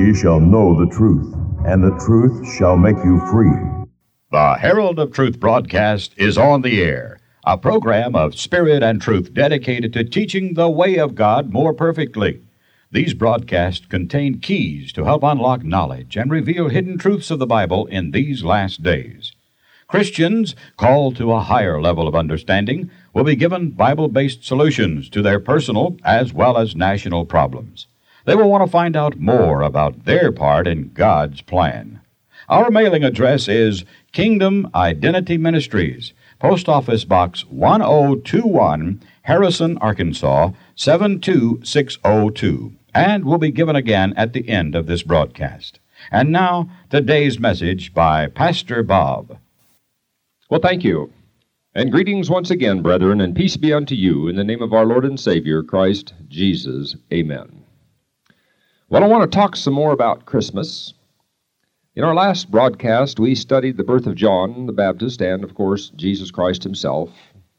ye shall know the truth, and the truth shall make you free. The Herald of Truth broadcast is on the air, a program of spirit and truth dedicated to teaching the way of God more perfectly. These broadcasts contain keys to help unlock knowledge and reveal hidden truths of the Bible in these last days. Christians called to a higher level of understanding will be given Bible-based solutions to their personal as well as national problems. They will want to find out more about their part in God's plan. Our mailing address is Kingdom Identity Ministries, Post Office Box 1021, Harrison, Arkansas, 72602, and will be given again at the end of this broadcast. And now, today's message by Pastor Bob. Well, thank you. And greetings once again, brethren, and peace be unto you in the name of our Lord and Savior, Christ Jesus. Amen. Well, I want to talk some more about Christmas. In our last broadcast, we studied the birth of John the Baptist and, of course, Jesus Christ himself.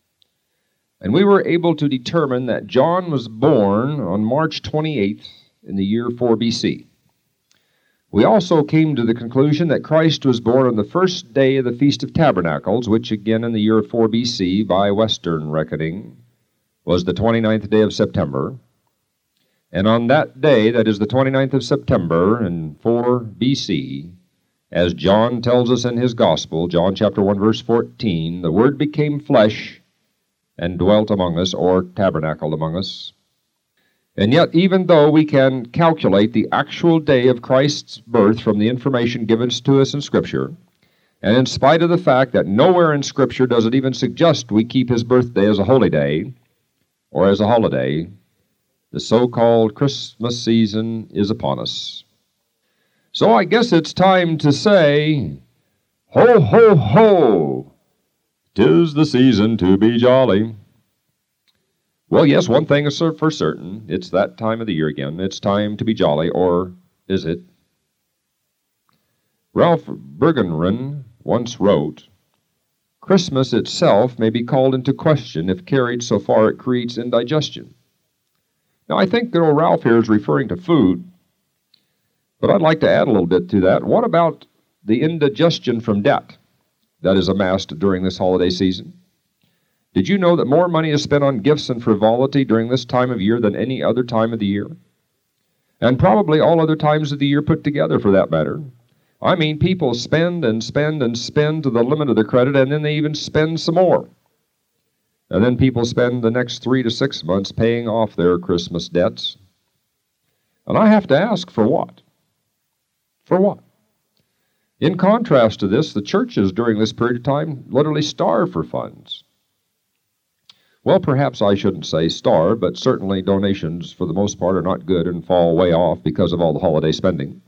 And we were able to determine that John was born on March 28th in the year 4 BC. We also came to the conclusion that Christ was born on the first day of the Feast of Tabernacles, which again in the year 4 BC, by Western reckoning, was the 29th day of September. And on that day, that is the 29th of September in 4 BC, as John tells us in his Gospel, John chapter 1, verse 14, the Word became flesh and dwelt among us, or tabernacled among us. And yet, even though we can calculate the actual day of Christ's birth from the information given to us in Scripture, and in spite of the fact that nowhere in Scripture does it even suggest we keep his birthday as a holy day or as a holiday, the so-called Christmas season is upon us. So I guess it's time to say, ho, ho, ho, 'tis the season to be jolly. Well, yes, one thing is for certain. It's that time of the year again. It's time to be jolly, or is it? Ralph Bergenren once wrote, Christmas itself may be called into question if carried so far it creates indigestion. Now, I think that old Ralph here is referring to food, but I'd like to add a little bit to that. What about the indigestion from debt that is amassed during this holiday season? Did you know that more money is spent on gifts and frivolity during this time of year than any other time of the year? And probably all other times of the year put together, for that matter. I mean, people spend and spend and spend to the limit of their credit, and then they even spend some more. And then people spend the next 3 to 6 months paying off their Christmas debts. And I have to ask, for what? For what? In contrast to this, the churches during this period of time literally starve for funds. Well, perhaps I shouldn't say starve, but certainly donations, for the most part, are not good and fall way off because of all the holiday spending.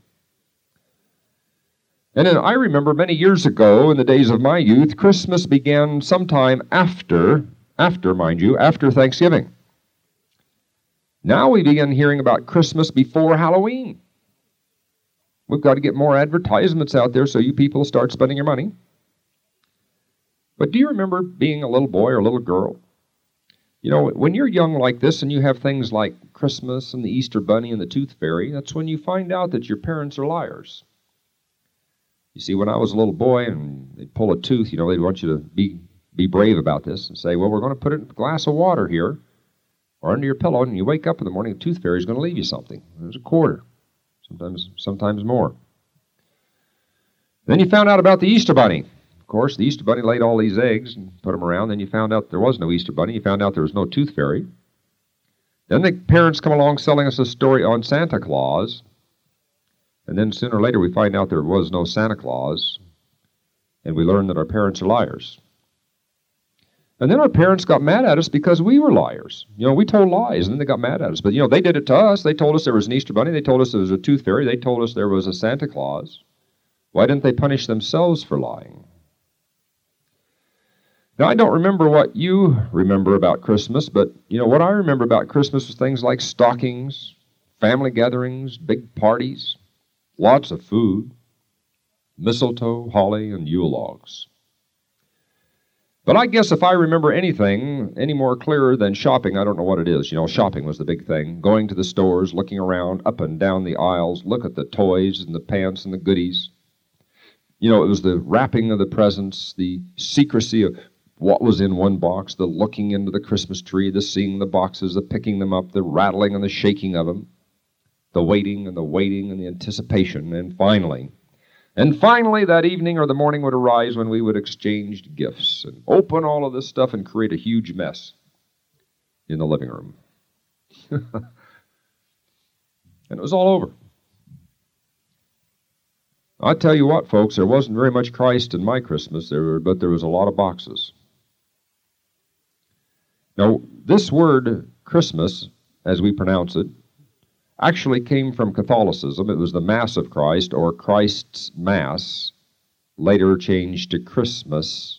And then I remember many years ago, in the days of my youth, Christmas began sometime after Thanksgiving. Now we begin hearing about Christmas before Halloween. We've got to get more advertisements out there so you people start spending your money. But do you remember being a little boy or a little girl? You know, when you're young like this and you have things like Christmas and the Easter Bunny and the Tooth Fairy, that's when you find out that your parents are liars. You see, when I was a little boy and they'd pull a tooth, they'd want you to be brave about this and say, well, we're going to put it in a glass of water here or under your pillow, and you wake up in the morning, the Tooth Fairy's going to leave you something. There's a quarter, sometimes more. Then you found out about the Easter Bunny. Of course, the Easter Bunny laid all these eggs and put them around. Then you found out there was no Easter Bunny. You found out there was no Tooth Fairy. Then the parents come along selling us a story on Santa Claus. And then sooner or later we find out there was no Santa Claus. And we learn that our parents are liars. And then our parents got mad at us because we were liars. We told lies, and then they got mad at us. But, they did it to us. They told us there was an Easter Bunny. They told us there was a Tooth Fairy. They told us there was a Santa Claus. Why didn't they punish themselves for lying? Now, I don't remember what you remember about Christmas, but, what I remember about Christmas was things like stockings, family gatherings, big parties, lots of food, mistletoe, holly, and Yule logs. But But I guess if I remember anything any more clearer than shopping, I don't know what it is. Shopping was the big thing. Going to the stores, looking around, up and down the aisles, look at the toys and the pants and the goodies. It was the wrapping of the presents, the secrecy of what was in one box, the looking into the Christmas tree, the seeing the boxes, the picking them up, the rattling and the shaking of them, the waiting and the anticipation, and finally, that evening or the morning would arise when we would exchange gifts and open all of this stuff and create a huge mess in the living room. And it was all over. I tell you what, folks, there wasn't very much Christ in my Christmas, but there was a lot of boxes. Now, this word Christmas, as we pronounce it, actually came from Catholicism. It was the Mass of Christ, or Christ's Mass, later changed to Christmas.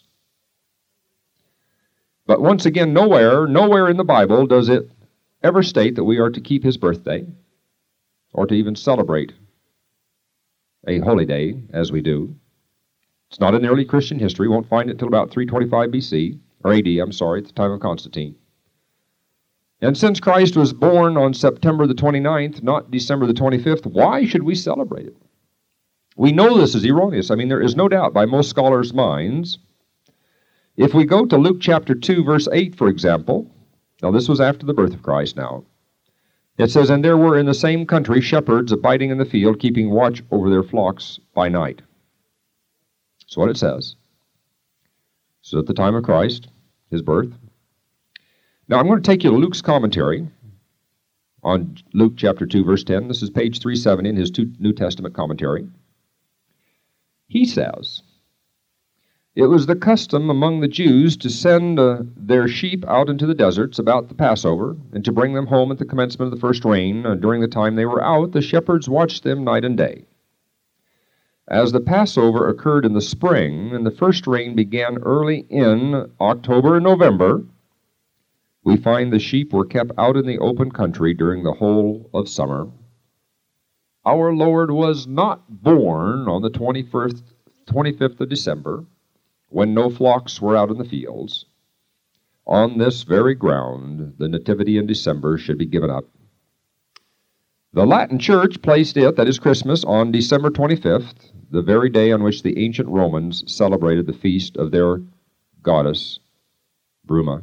But once again, nowhere in the Bible does it ever state that we are to keep his birthday, or to even celebrate a holy day, as we do. It's not in early Christian history. Won't find it until about 325 BC, or AD, at the time of Constantine. And since Christ was born on September the 29th, not December the 25th, why should we celebrate it? We know this is erroneous. There is no doubt by most scholars' minds. If we go to Luke chapter 2, verse 8, for example, now this was after the birth of Christ now, it says, "And there were in the same country shepherds abiding in the field, keeping watch over their flocks by night." That's what it says. So at the time of Christ, his birth. Now I'm going to take you to Luke's commentary on Luke chapter 2, verse 10. This is page 370 in his New Testament commentary. He says, "It was the custom among the Jews to send their sheep out into the deserts about the Passover, and to bring them home at the commencement of the first rain. During the time they were out, the shepherds watched them night and day. As the Passover occurred in the spring, and the first rain began early in October and November, we find the sheep were kept out in the open country during the whole of summer. Our Lord was not born on the 25th of December, when no flocks were out in the fields. On this very ground, the Nativity in December should be given up. The Latin Church placed it, that is Christmas, on December 25th, the very day on which the ancient Romans celebrated the feast of their goddess, Bruma.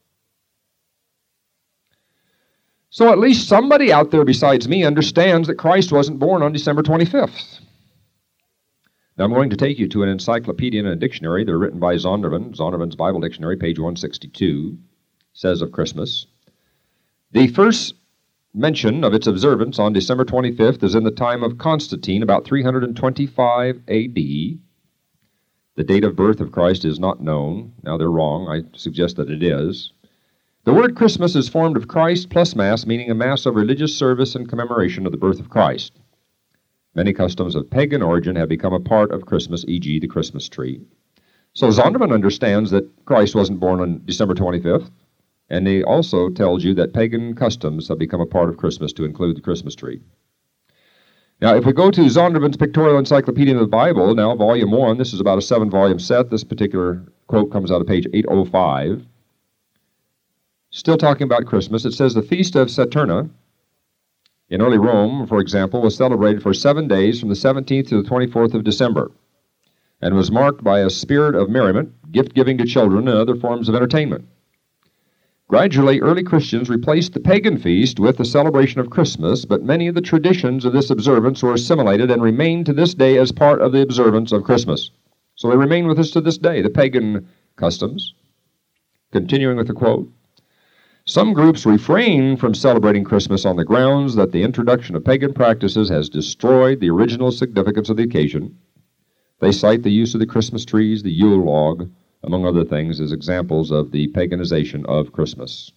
So at least somebody out there besides me understands that Christ wasn't born on December 25th. Now I'm going to take you to an encyclopedia and a dictionary. They're written by Zondervan. Zondervan's Bible Dictionary, page 162, says of Christmas, "The first mention of its observance on December 25th is in the time of Constantine, about 325 A.D. The date of birth of Christ is not known. Now they're wrong. I suggest that it is. The word Christmas is formed of Christ plus Mass, meaning a Mass of religious service and commemoration of the birth of Christ. Many customs of pagan origin have become a part of Christmas, e.g. the Christmas tree." So Zondervan understands that Christ wasn't born on December 25th, and he also tells you that pagan customs have become a part of Christmas to include the Christmas tree. Now, if we go to Zondervan's Pictorial Encyclopedia of the Bible, now volume 1, this is about a 7-volume set. This particular quote comes out of page 805. Still talking about Christmas, it says the Feast of Saturna in early Rome, for example, was celebrated for 7 days from the 17th to the 24th of December, and was marked by a spirit of merriment, gift-giving to children, and other forms of entertainment. Gradually, early Christians replaced the pagan feast with the celebration of Christmas, but many of the traditions of this observance were assimilated and remain to this day as part of the observance of Christmas. So they remain with us to this day, the pagan customs. Continuing with the quote, "Some groups refrain from celebrating Christmas on the grounds that the introduction of pagan practices has destroyed the original significance of the occasion. They cite the use of the Christmas trees, the Yule log, among other things, as examples of the paganization of Christmas."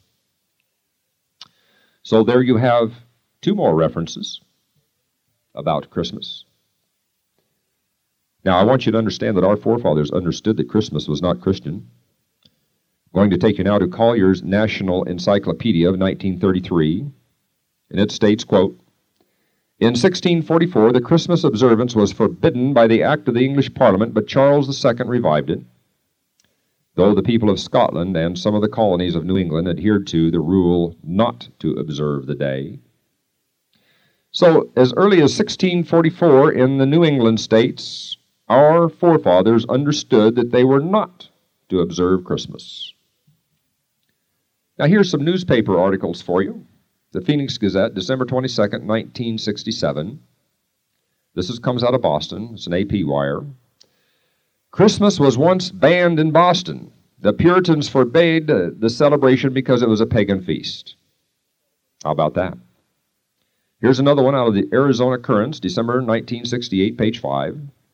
So there you have 2 more references about Christmas. Now, I want you to understand that our forefathers understood that Christmas was not Christian. I'm going to take you now to Collier's National Encyclopedia of 1933, and it states, quote, "In 1644, the Christmas observance was forbidden by the Act of the English Parliament, but Charles II revived it. though the people of Scotland and some of the colonies of New England adhered to the rule not to observe the day. So, as early as 1644 in the New England states, our forefathers understood that they were not to observe Christmas. Now, here's some newspaper articles for you. The Phoenix Gazette, December 22nd, 1967. This comes out of Boston. It's an AP wire. Christmas was once banned in Boston. The Puritans forbade the celebration because it was a pagan feast. How about that? Here's another one out of the Arizona Currents, December 1968, page 5.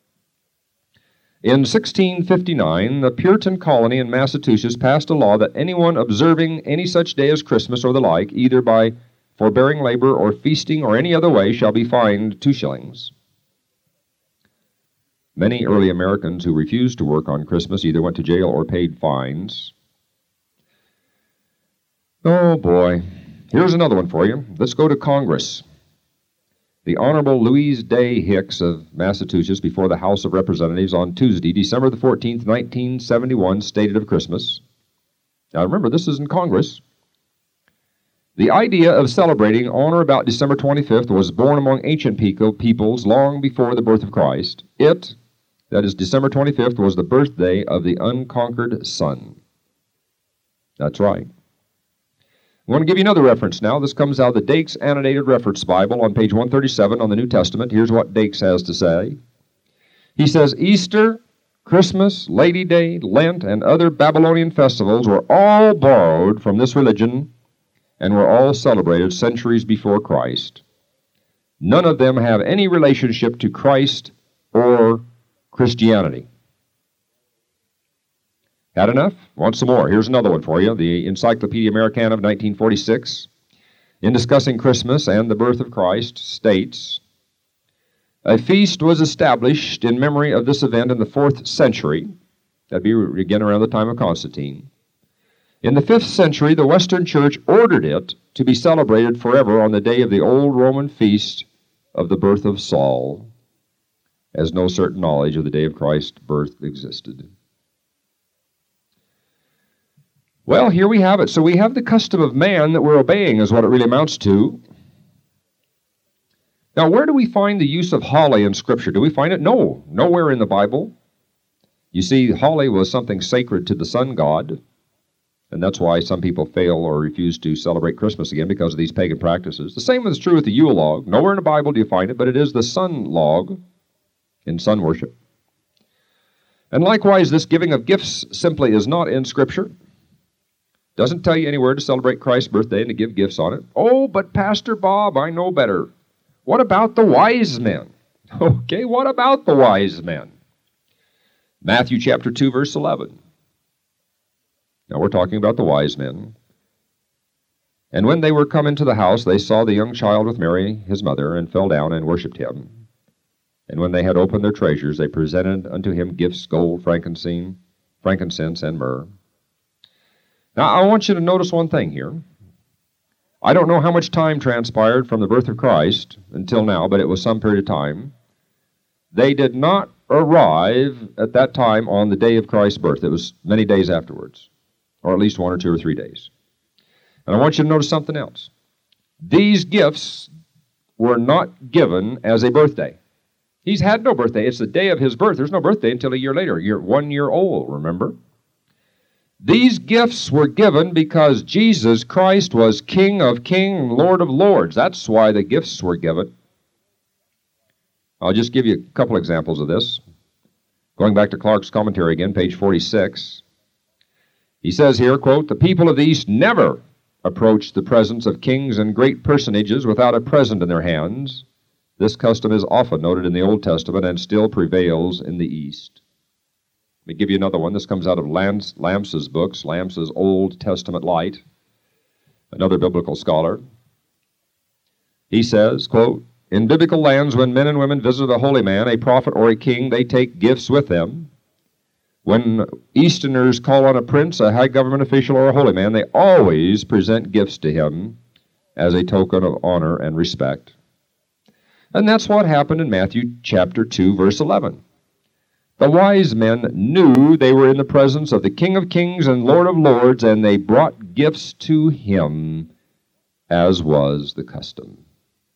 In 1659, the Puritan colony in Massachusetts passed a law that anyone observing any such day as Christmas or the like, either by forbearing labor or feasting or any other way, shall be fined 2 shillings. Many early Americans who refused to work on Christmas either went to jail or paid fines. Oh, boy. Here's another one for you. Let's go to Congress. The Honorable Louise Day Hicks of Massachusetts before the House of Representatives on Tuesday, December the 14th, 1971, stated of Christmas. Now remember, this is in Congress. The idea of celebrating on or about December 25th was born among ancient peoples long before the birth of Christ. It, that is December 25th, was the birthday of the unconquered sun. That's right. I want to give you another reference now. This comes out of the Dake's Annotated Reference Bible on page 137 on the New Testament. Here's what Dake's has to say. He says, Easter, Christmas, Lady Day, Lent, and other Babylonian festivals were all borrowed from this religion and were all celebrated centuries before Christ. None of them have any relationship to Christ or Christianity. Had enough? Want some more? Here's another one for you. The Encyclopedia Americana of 1946, in discussing Christmas and the birth of Christ, states, a feast was established in memory of this event in the 4th century. That'd be again around the time of Constantine. In the 5th century, the Western Church ordered it to be celebrated forever on the day of the old Roman feast of the birth of Saul, as no certain knowledge of the day of Christ's birth existed. Well, here we have it. So we have the custom of man that we're obeying is what it really amounts to. Now, where do we find the use of holly in Scripture? Do we find it? No, nowhere in the Bible. You see, holly was something sacred to the sun god, and that's why some people fail or refuse to celebrate Christmas again because of these pagan practices. The same is true with the Yule log. Nowhere in the Bible do you find it, but it is the sun log in sun worship. And likewise, this giving of gifts simply is not in Scripture. Doesn't tell you anywhere to celebrate Christ's birthday and to give gifts on it. Oh, but Pastor Bob, I know better. What about the wise men? Okay, what about the wise men? Matthew chapter 2, verse 11. Now we're talking about the wise men. And when they were come into the house, they saw the young child with Mary, his mother, and fell down and worshipped him. And when they had opened their treasures, they presented unto him gifts, gold, frankincense, and myrrh. Now, I want you to notice one thing here. I don't know how much time transpired from the birth of Christ until now, but it was some period of time. They did not arrive at that time on the day of Christ's birth. It was many days afterwards, or at least 1 or 2 or 3 days. And I want you to notice something else. These gifts were not given as a birthday. He's had no birthday. It's the day of his birth. There's no birthday until a year later. You're 1 year old, remember? These gifts were given because Jesus Christ was King of kings and Lord of lords. That's why the gifts were given. I'll just give you a couple examples of this. Going back to Clark's commentary again, page 46. He says here, quote, the people of the East never approached the presence of kings and great personages without a present in their hands. This custom is often noted in the Old Testament and still prevails in the East. Let me give you another one. This comes out of Lamsa's books, Lamsa's Old Testament Light, another biblical scholar. He says, quote, in biblical lands, when men and women visit a holy man, a prophet, or a king, they take gifts with them. When Easterners call on a prince, a high government official, or a holy man, they always present gifts to him as a token of honor and respect. And that's what happened in Matthew chapter 2, verse 11. The wise men knew they were in the presence of the King of Kings and Lord of Lords, and they brought gifts to him, as was the custom.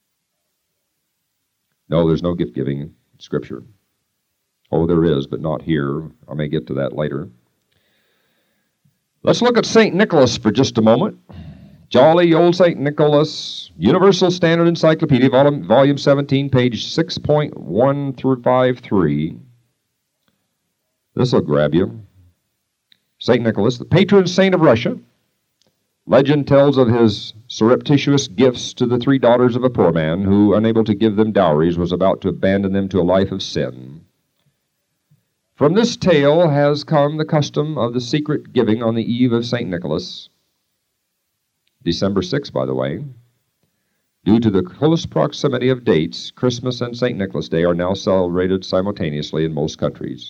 No, there's no gift-giving in Scripture. Oh, there is, but not here. I may get to that later. Let's look at St. Nicholas for just a moment. Jolly old St. Nicholas, Universal Standard Encyclopedia, volume 17, page 6.1 through 53. This will grab you. St. Nicholas, the patron saint of Russia. Legend tells of his surreptitious gifts to the 3 daughters of a poor man who, unable to give them dowries, was about to abandon them to a life of sin. From this tale has come the custom of the secret giving on the eve of St. Nicholas, December 6, by the way. Due to the close proximity of dates, Christmas and St. Nicholas Day are now celebrated simultaneously in most countries.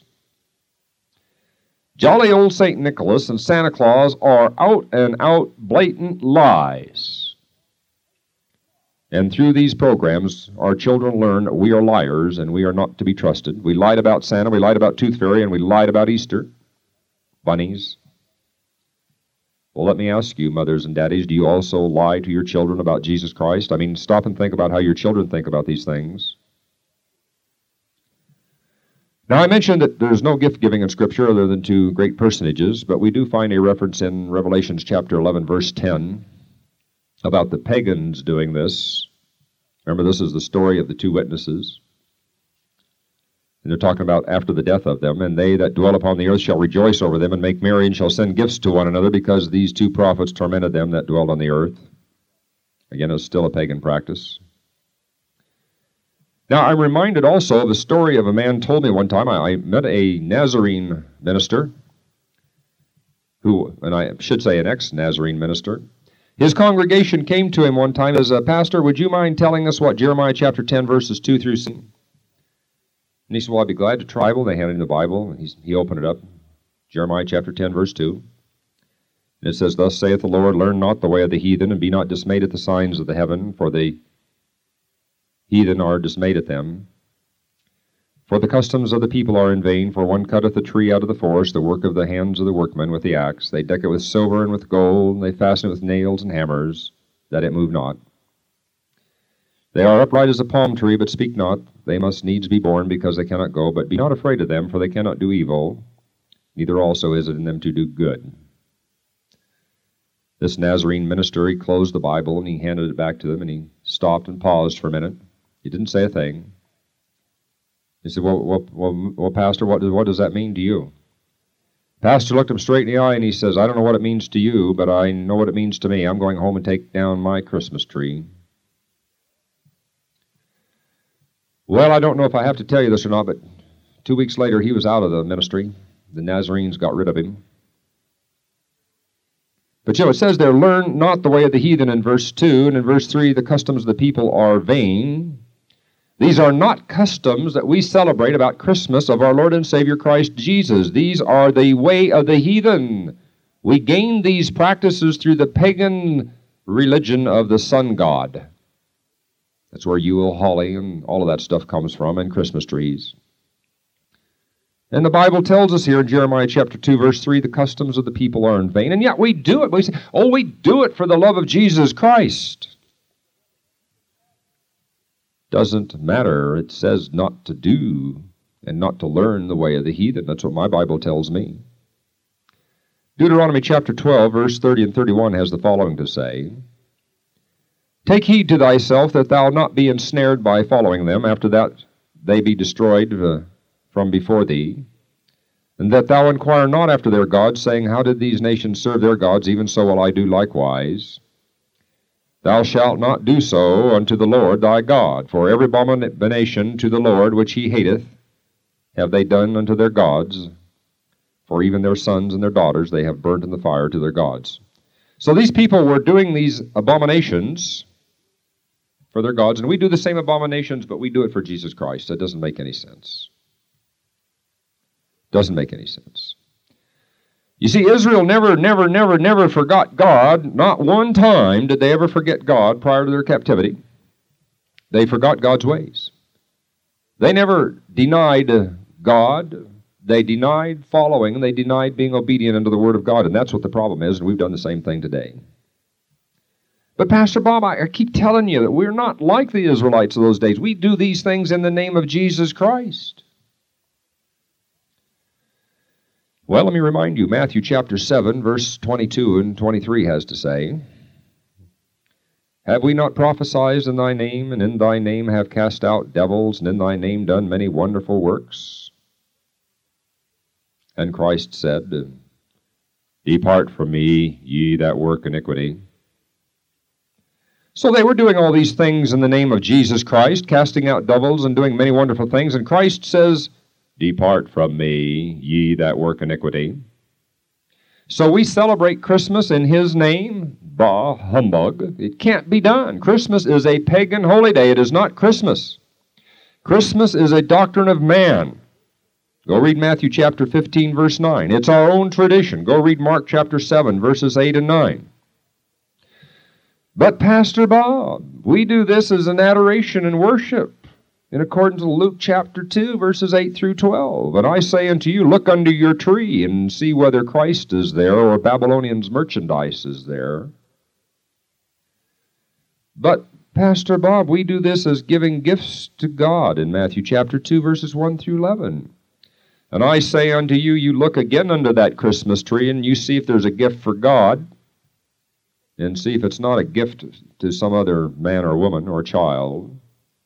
Jolly old St. Nicholas and Santa Claus are out-and-out blatant lies. And through these programs, our children learn we are liars and we are not to be trusted. We lied about Santa, we lied about Tooth Fairy, and we lied about Easter bunnies. Well, let me ask you, mothers and daddies, do you also lie to your children about Jesus Christ? I mean, stop and think about how your children think about these things. Now, I mentioned that there's no gift-giving in Scripture other than 2 great personages, but we do find a reference in Revelations chapter 11, verse 10, about the pagans doing this. Remember, this is the story of the 2 witnesses. And they're talking about after the death of them, and they that dwell upon the earth shall rejoice over them and make merry and shall send gifts to one another because these 2 prophets tormented them that dwelled on the earth. Again, it's still a pagan practice. Now, I'm reminded also of a story of a man told me one time. I met a Nazarene minister who, and I should say an ex-Nazarene minister. His congregation came to him one time as a pastor, would you mind telling us what Jeremiah chapter 10, verses 2 through 6? And he said, well, I'd be glad to try. Well, they handed him the Bible, and he opened it up. Jeremiah chapter 10, verse 2. And it says, thus saith the Lord, learn not the way of the heathen, and be not dismayed at the signs of the heaven, for the heathen are dismayed at them. For the customs of the people are in vain, for one cutteth a tree out of the forest, the work of the hands of the workmen with the axe. They deck it with silver and with gold, and they fasten it with nails and hammers, that it move not. They are upright as a palm tree, but speak not. They must needs be born, because they cannot go. But be not afraid of them, for they cannot do evil, neither also is it in them to do good. This Nazarene minister, he closed the Bible, and he handed it back to them, and he stopped and paused for a minute. He didn't say a thing. He said, well, Pastor, what does that mean to you? Pastor looked him straight in the eye, and he says, I don't know what it means to you, but I know what it means to me. I'm going home and take down my Christmas tree. Well, I don't know if I have to tell you this or not, but 2 weeks later, he was out of the ministry. The Nazarenes got rid of him. But it says there, learn not the way of the heathen in verse 2, and in verse 3, the customs of the people are vain. These are not customs that we celebrate about Christmas of our Lord and Savior Christ Jesus. These are the way of the heathen. We gained these practices through the pagan religion of the sun god. That's where Yule, holly, and all of that stuff comes from, and Christmas trees. And the Bible tells us here in Jeremiah chapter 2, verse 3, the customs of the people are in vain. And yet we do it. We say, oh, we do it for the love of Jesus Christ. Doesn't matter. It says not to do and not to learn the way of the heathen. That's what my Bible tells me. Deuteronomy chapter 12, verse 30 and 31 has the following to say, take heed to thyself that thou not be ensnared by following them, after that they be destroyed from before thee, and that thou inquire not after their gods, saying, how did these nations serve their gods? Even so will I do likewise. Thou shalt not do so unto the Lord thy God, for every abomination to the Lord which he hateth have they done unto their gods, for even their sons and their daughters they have burnt in the fire to their gods. So these people were doing these abominations for their gods, and we do the same abominations, but we do it for Jesus Christ. That doesn't make any sense. Doesn't make any sense. You see, Israel never forgot God. Not one time did they ever forget God prior to their captivity. They forgot God's ways. They never denied God. They denied following, and they denied being obedient unto the Word of God, and that's what the problem is, and we've done the same thing today. But Pastor Bob, I keep telling you that we're not like the Israelites of those days. We do these things in the name of Jesus Christ. Well, let me remind you, Matthew chapter 7, verse 22 and 23 has to say, Have we not prophesied in thy name, and in thy name have cast out devils, and in thy name done many wonderful works? And Christ said, Depart from me, ye that work iniquity. So they were doing all these things in the name of Jesus Christ, casting out devils and doing many wonderful things, and Christ says, Depart from me, ye that work iniquity. So we celebrate Christmas in His name. Bah, humbug. It can't be done. Christmas is a pagan holy day. It is not Christmas. Christmas is a doctrine of man. Go read Matthew chapter 15, verse 9. It's our own tradition. Go read Mark chapter 7, verses 8 and 9. But Pastor Bob, we do this as an adoration and worship, in accordance with Luke chapter 2, verses 8 through 12. And I say unto you, look under your tree and see whether Christ is there or Babylonians' merchandise is there. But, Pastor Bob, we do this as giving gifts to God in Matthew chapter 2, verses 1 through 11. And I say unto you, you look again under that Christmas tree and you see if there's a gift for God, and see if it's not a gift to some other man or woman or child.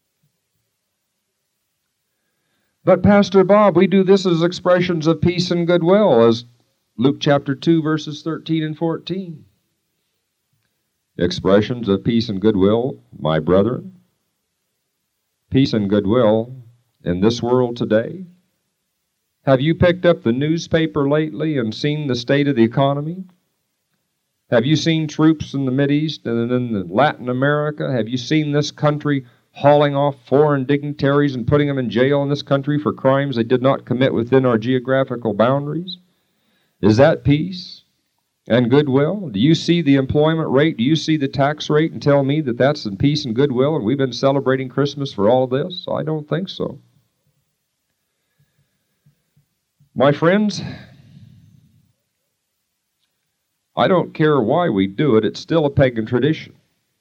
But, Pastor Bob, we do this as expressions of peace and goodwill, as Luke chapter 2, verses 13 and 14. Expressions of peace and goodwill, my brethren. Peace and goodwill in this world today. Have you picked up the newspaper lately and seen the state of the economy? Have you seen troops in the Mideast and in Latin America? Have you seen this country hauling off foreign dignitaries and putting them in jail in this country for crimes they did not commit within our geographical boundaries? Is that peace and goodwill? Do you see the employment rate? Do you see the tax rate and tell me that that's in peace and goodwill and we've been celebrating Christmas for all of this? I don't think so. My friends, I don't care why we do it. It's still a pagan tradition.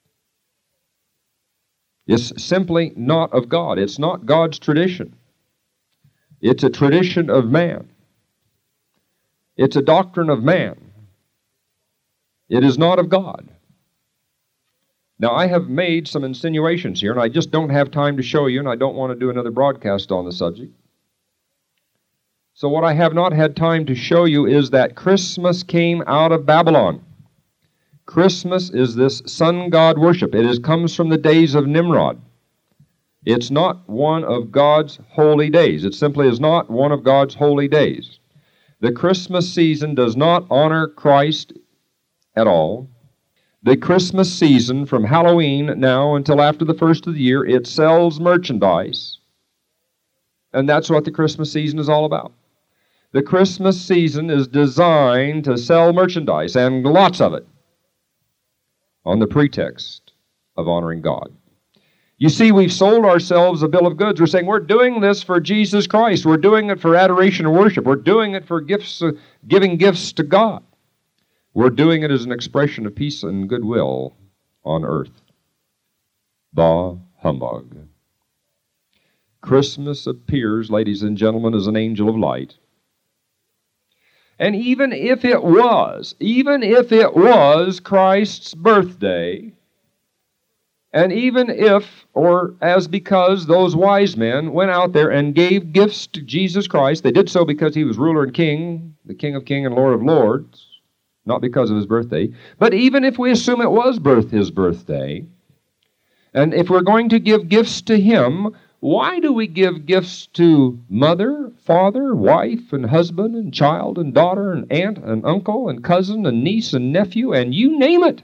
It's simply not of God. It's not God's tradition. It's a tradition of man. It's a doctrine of man. It is not of God. Now, I have made some insinuations here, and I just don't have time to show you, and I don't want to do another broadcast on the subject. So what I have not had time to show you is that Christmas came out of Babylon. Christmas is this sun god worship. It comes from the days of Nimrod. It's not one of God's holy days. It simply is not one of God's holy days. The Christmas season does not honor Christ at all. The Christmas season, from Halloween now until after the first of the year, it sells merchandise. And that's what the Christmas season is all about. The Christmas season is designed to sell merchandise, and lots of it, on the pretext of honoring God. You see, we've sold ourselves a bill of goods. We're saying we're doing this for Jesus Christ. We're doing it for adoration and worship. We're doing it for gifts, giving gifts to God. We're doing it as an expression of peace and goodwill on earth. Bah, humbug. Christmas appears, ladies and gentlemen, as an angel of light. And even if it was Christ's birthday, and even if, or as because those wise men went out there and gave gifts to Jesus Christ, they did so because He was ruler and king, the King of kings and Lord of lords, not because of His birthday. But even if we assume it was His birthday, and if we're going to give gifts to Him, why do we give gifts to mother, father, wife, and husband, and child, and daughter, and aunt, and uncle, and cousin, and niece, and nephew, and you name it,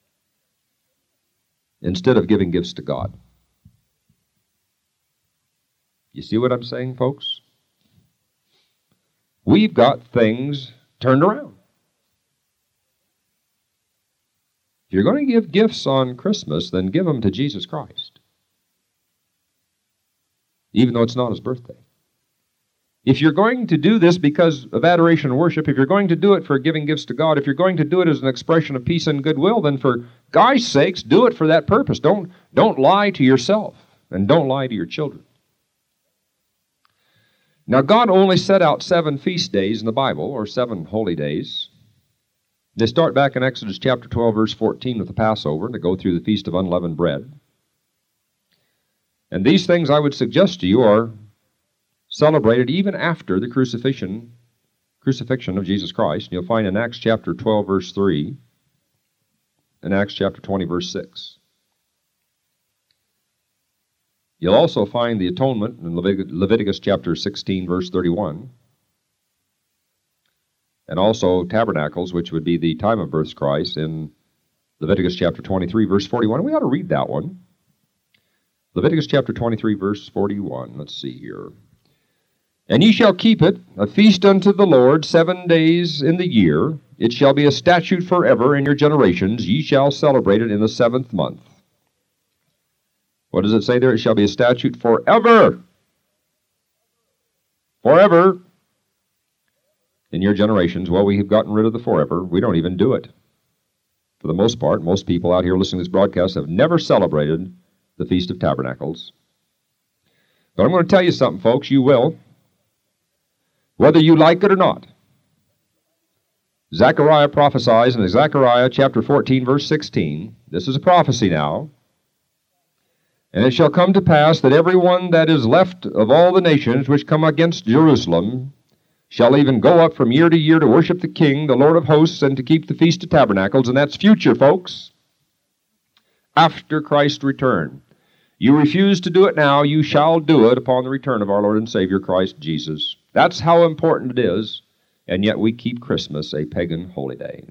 instead of giving gifts to God? You see what I'm saying, folks? We've got things turned around. If you're going to give gifts on Christmas, then give them to Jesus Christ, even though it's not His birthday. If you're going to do this because of adoration and worship, if you're going to do it for giving gifts to God, if you're going to do it as an expression of peace and goodwill, then for God's sakes, do it for that purpose. Don't lie to yourself, and don't lie to your children. Now, God only set out 7 feast days in the Bible, or 7 holy days. They start back in Exodus chapter 12, verse 14 with the Passover, and they go through the Feast of Unleavened Bread. And these things I would suggest to you are celebrated even after the crucifixion of Jesus Christ. And you'll find in Acts chapter 12, verse 3, and Acts chapter 20, verse 6. You'll also find the atonement in Leviticus chapter 16, verse 31. And also tabernacles, which would be the time of birth Christ, in Leviticus chapter 23, verse 41. We ought to read that one. Leviticus chapter 23, verse 41. Let's see here. And ye shall keep it a feast unto the Lord 7 days in the year. It shall be a statute forever in your generations. Ye shall celebrate it in the 7th month. What does it say there? It shall be a statute forever. Forever. In your generations. Well, we have gotten rid of the forever. We don't even do it. For the most part, most people out here listening to this broadcast have never celebrated the Feast of Tabernacles. But I'm going to tell you something, folks. You will. Whether you like it or not. Zechariah prophesies in Zechariah chapter 14, verse 16. This is a prophecy now. And it shall come to pass that every one that is left of all the nations which come against Jerusalem shall even go up from year to year to worship the King, the Lord of hosts, and to keep the Feast of Tabernacles. And that's future, folks. After Christ's return. You refuse to do it now, you shall do it upon the return of our Lord and Savior Christ Jesus. That's how important it is, and yet we keep Christmas a pagan holy day.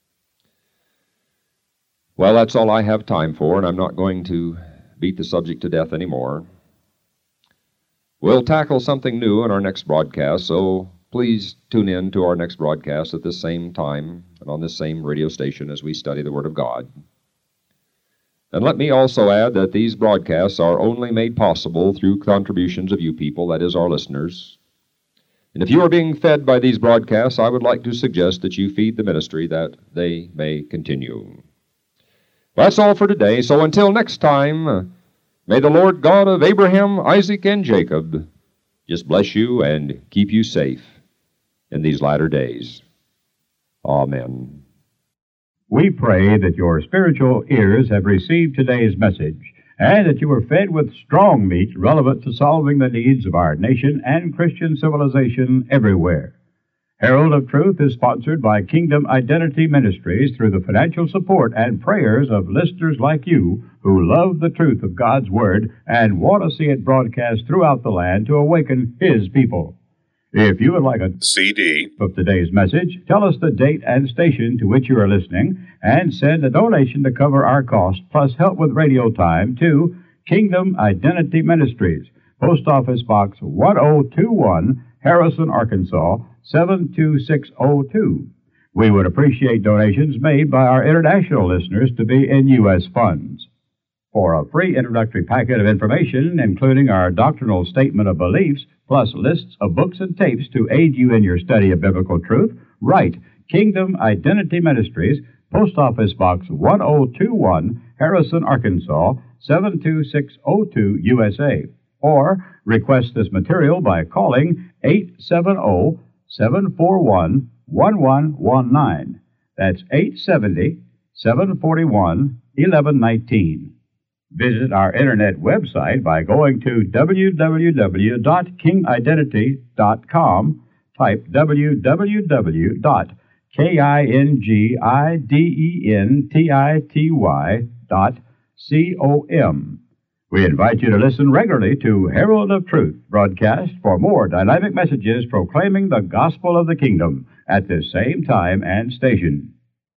Well, that's all I have time for, and I'm not going to beat the subject to death anymore. We'll tackle something new in our next broadcast, so please tune in to our next broadcast at this same time and on this same radio station as we study the Word of God. And let me also add that these broadcasts are only made possible through contributions of you people, that is, our listeners. And if you are being fed by these broadcasts, I would like to suggest that you feed the ministry that they may continue. That's all for today, so until next time, may the Lord God of Abraham, Isaac, and Jacob just bless you and keep you safe in these latter days. Amen. We pray that your spiritual ears have received today's message and that you were fed with strong meat relevant to solving the needs of our nation and Christian civilization everywhere. Herald of Truth is sponsored by Kingdom Identity Ministries through the financial support and prayers of listeners like you who love the truth of God's Word and want to see it broadcast throughout the land to awaken His people. If you would like a CD of today's message, tell us the date and station to which you are listening and send a donation to cover our cost plus help with radio time to Kingdom Identity Ministries, Post Office Box 1021, Harrison, Arkansas, 72602. We would appreciate donations made by our international listeners to be in U.S. funds. For a free introductory packet of information, including our doctrinal statement of beliefs, plus lists of books and tapes to aid you in your study of biblical truth, write Kingdom Identity Ministries, Post Office Box 1021, Harrison, Arkansas, 72602, USA. Or request this material by calling 870-741-1119. That's 870-741-1119. Visit our internet website by going to www.kingidentity.com. Type www.kingidentity.com. We invite you to listen regularly to Herald of Truth broadcast for more dynamic messages proclaiming the gospel of the kingdom at this same time and station.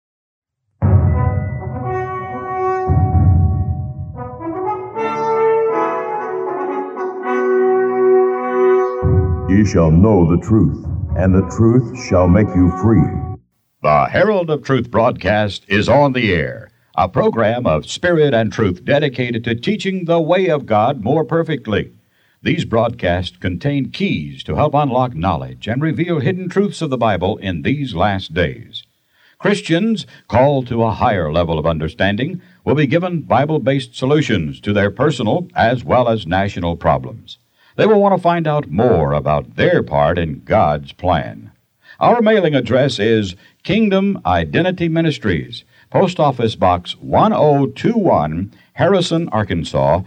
Ye shall know the truth, and the truth shall make you free. The Herald of Truth broadcast is on the air, a program of spirit and truth dedicated to teaching the way of God more perfectly. These broadcasts contain keys to help unlock knowledge and reveal hidden truths of the Bible in these last days. Christians called to a higher level of understanding will be given Bible-based solutions to their personal as well as national problems. They will want to find out more about their part in God's plan. Our mailing address is Kingdom Identity Ministries, Post Office Box 1021, Harrison, Arkansas,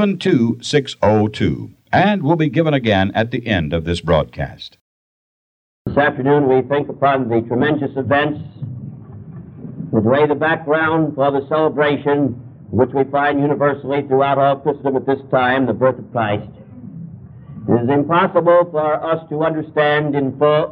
72602, and will be given again at the end of this broadcast. This afternoon we think upon the tremendous events which lay the background for the celebration which we find universally throughout all Christendom at this time, the birth of Christ. It is impossible for us to understand in full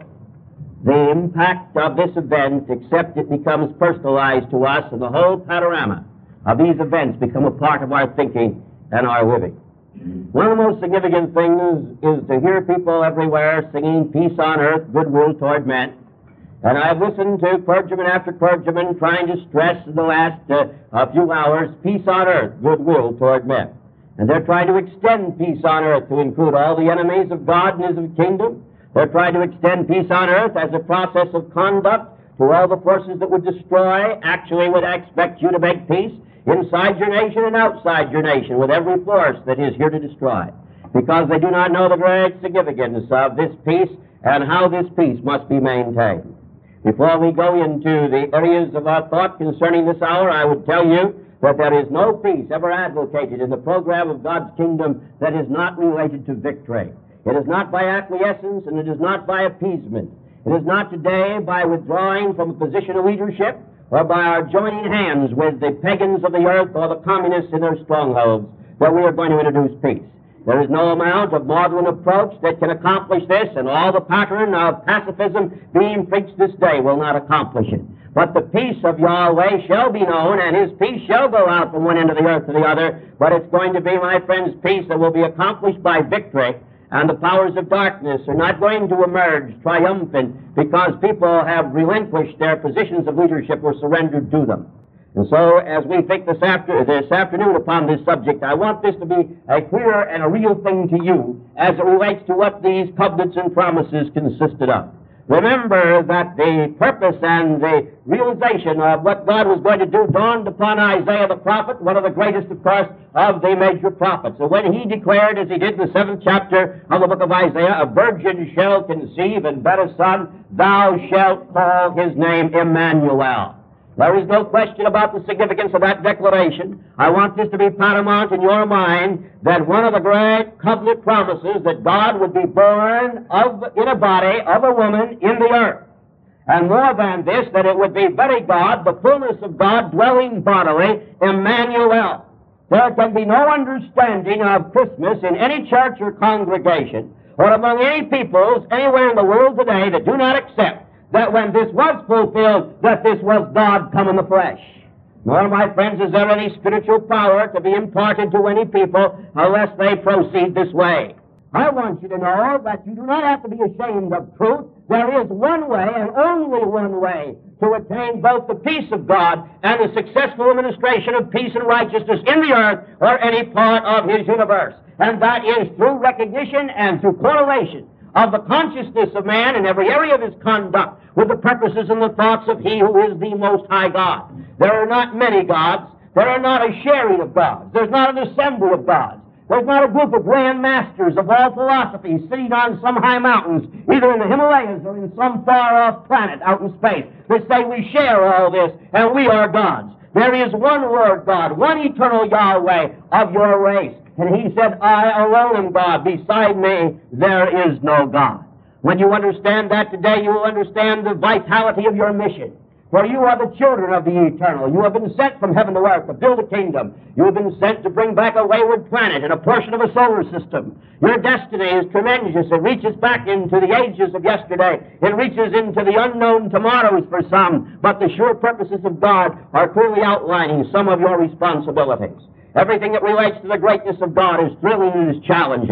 the impact of this event except it becomes personalized to us, and the whole panorama of these events become a part of our thinking and our living. One of the most significant things is to hear people everywhere singing peace on earth, goodwill toward men. And I've listened to clergyman after clergyman trying to stress in the last few hours, peace on earth, goodwill toward men. And they're trying to extend peace on earth to include all the enemies of God and His kingdom. They're trying to extend peace on earth as a process of conduct to all the forces that would destroy, actually would expect you to make peace inside your nation and outside your nation with every force that is here to destroy, because they do not know the great significance of this peace and how this peace must be maintained. Before we go into the areas of our thought concerning this hour, I would tell you that there is no peace ever advocated in the program of God's kingdom that is not related to victory. It is not by acquiescence, and it is not by appeasement. It is not today by withdrawing from a position of leadership or by our joining hands with the pagans of the earth or the communists in their strongholds that we are going to introduce peace. There is no amount of maudlin approach that can accomplish this, and all the pattern of pacifism being preached this day will not accomplish it. But the peace of Yahweh shall be known, and His peace shall go out from one end of the earth to the other, but it's going to be, my friends, peace that will be accomplished by victory, and the powers of darkness are not going to emerge triumphant because people have relinquished their positions of leadership or surrendered to them. And so, as we think this afternoon upon this subject, I want this to be a clear and a real thing to you as it relates to what these covenants and promises consisted of. Remember that the purpose and the realization of what God was going to do dawned upon Isaiah the prophet, one of the greatest, of course, of the major prophets. So when he declared, as he did in the 7th chapter of the book of Isaiah, a virgin shall conceive and bear a son, thou shalt call his name Emmanuel. There is no question about the significance of that declaration. I want this to be paramount in your mind, that one of the great covenant promises that God would be born in a body of a woman in the earth. And more than this, that it would be very God, the fullness of God dwelling bodily, Emmanuel. There can be no understanding of Christmas in any church or congregation or among any peoples anywhere in the world today that do not accept that when this was fulfilled, that this was God come in the flesh. Nor, my friends, is there any spiritual power to be imparted to any people unless they proceed this way. I want you to know that you do not have to be ashamed of truth. There is one way and only one way to attain both the peace of God and the successful administration of peace and righteousness in the earth or any part of His universe. And that is through recognition and through correlation of the consciousness of man in every area of his conduct with the purposes and the thoughts of He who is the Most High God. There are not many gods. There are not a sharing of gods. There's not an assembly of gods. There's not a group of grand masters of all philosophies sitting on some high mountains, either in the Himalayas or in some far-off planet out in space, that say we share all this and we are gods. There is one Lord God, one eternal Yahweh of your race. And He said, I alone am God. Beside me, there is no God. When you understand that today, you will understand the vitality of your mission. For you are the children of the eternal. You have been sent from heaven to earth to build a kingdom. You have been sent to bring back a wayward planet and a portion of a solar system. Your destiny is tremendous. It reaches back into the ages of yesterday. It reaches into the unknown tomorrows for some. But the sure purposes of God are clearly outlining some of your responsibilities. Everything that relates to the greatness of God is thrilling and is challenging.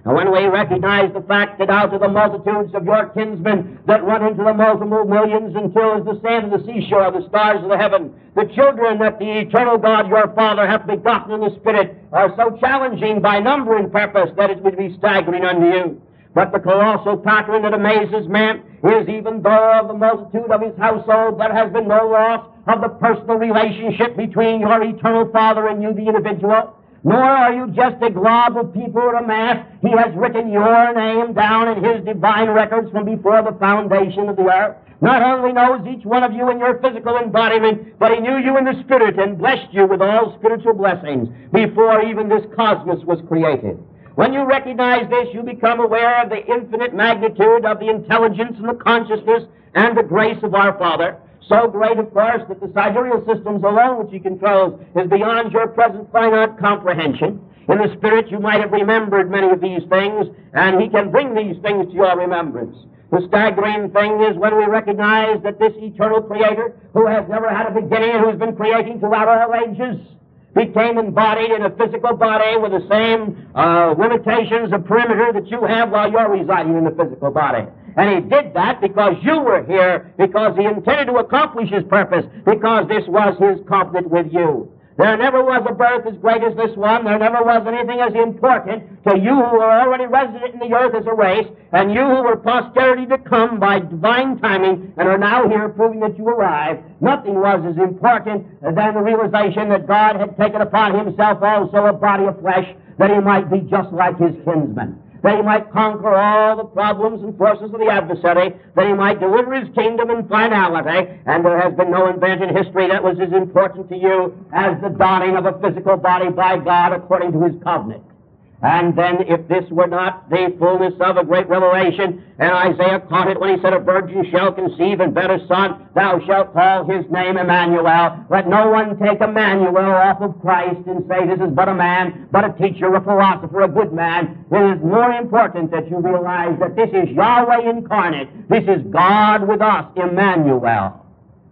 And when we recognize the fact that out of the multitudes of your kinsmen that run into the multiple millions until as the sand of the seashore, the stars of the heaven, the children that the eternal God your Father hath begotten in the Spirit are so challenging by number and purpose that it would be staggering unto you. But the colossal pattern that amazes man is even though of the multitude of his household there has been no loss of the personal relationship between your eternal Father and you, the individual. Nor are you just a glob of people or a mass. He has written your name down in His divine records from before the foundation of the earth. Not only knows each one of you in your physical embodiment, but He knew you in the Spirit and blessed you with all spiritual blessings before even this cosmos was created. When you recognize this, you become aware of the infinite magnitude of the intelligence and the consciousness and the grace of our Father. So great, of course, that the sidereal systems alone which He controls is beyond your present finite comprehension. In the Spirit, you might have remembered many of these things, and He can bring these things to your remembrance. The staggering thing is when we recognize that this eternal Creator, who has never had a beginning and who's been creating throughout all ages, became embodied in a physical body with the same limitations of perimeter that you have while you're residing in the physical body. And He did that because you were here, because He intended to accomplish His purpose, because this was His covenant with you. There never was a birth as great as this one. There never was anything as important to you who are already resident in the earth as a race, and you who were posterity to come by divine timing and are now here proving that you arrived. Nothing was as important than the realization that God had taken upon Himself also a body of flesh that He might be just like His kinsmen, that He might conquer all the problems and forces of the adversary, that He might deliver His kingdom in finality, and there has been no event in history that was as important to you as the donning of a physical body by God according to His covenant. And then if this were not the fullness of a great revelation, and Isaiah caught it when he said, a virgin shall conceive and bear a son, thou shalt call his name Emmanuel. Let no one take Emmanuel off of Christ and say this is but a man, but a teacher, a philosopher, a good man. It is more important that you realize that this is Yahweh incarnate. This is God with us, Emmanuel.